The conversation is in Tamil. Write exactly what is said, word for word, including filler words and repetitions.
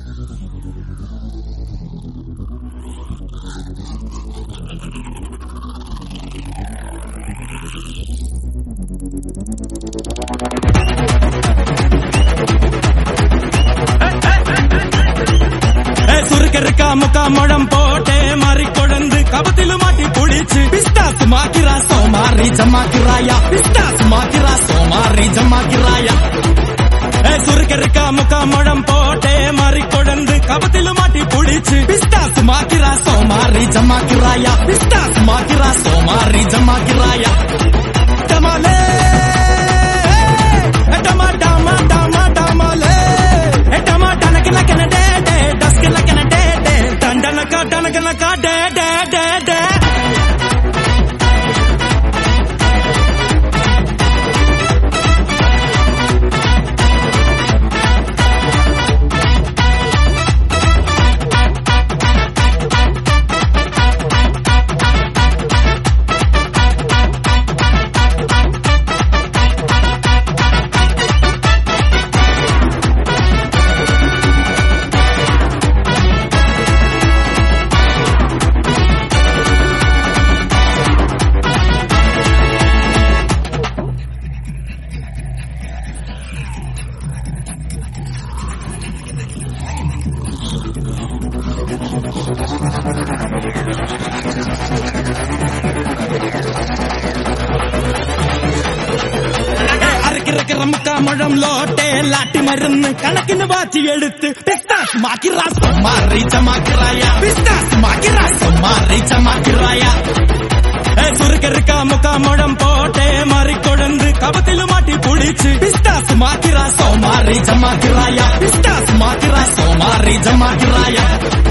சுருக்கா முக்கா முழம் போட்டே மாறி கொழுந்து கபத்திலு மாட்டி புடிச்சு பிஸ்தாஸ் மாக்கிரா சோமாரி ஜமாக்கிராயா பிஸ்தாஸ் மாக்கிரா சோமாரி ஜமாக்கிராயா சுருக்கா முக்கா முழம் போட்டே மாறி கொழுந்து கபத்திலு மாட்டி புடிச்சு பிஸ்தாஸ் மாக்கிரா சோமாரி ஜமாக்கிராயா பிஸ்தாஸ் மாக்கிரா சோமாரி ஜமாக்கிராயா டமாலே டமா டமா டமா டமாலே டமா டனக்கன கனடே டஸ்கன கனடே டண்டனக்கா டனக்கனக்கா டே டே டே டே முழம் லோட்டே லாட்டி மருந்து கணக்கின்னு வாச்சி எடுத்து பிஸ்தாஸ் மாக்கிரா சோமாரி ஜமாக்கிராயா பிஸ்தாஸ் மாக்கிரா சோமாரி ஜமாக்கிராயா சுருக்கா முக்கா முழம் போட்டே மாறி கொழுந்து கபத்திலு மாட்டி புடிச்சு பிஸ்தாஸ் மாக்கிரா சோமாரி ஜமாக்கிராயா பிஸ்தாஸ் மாக்கிரா சோமாரி ஜமாக்கிராயா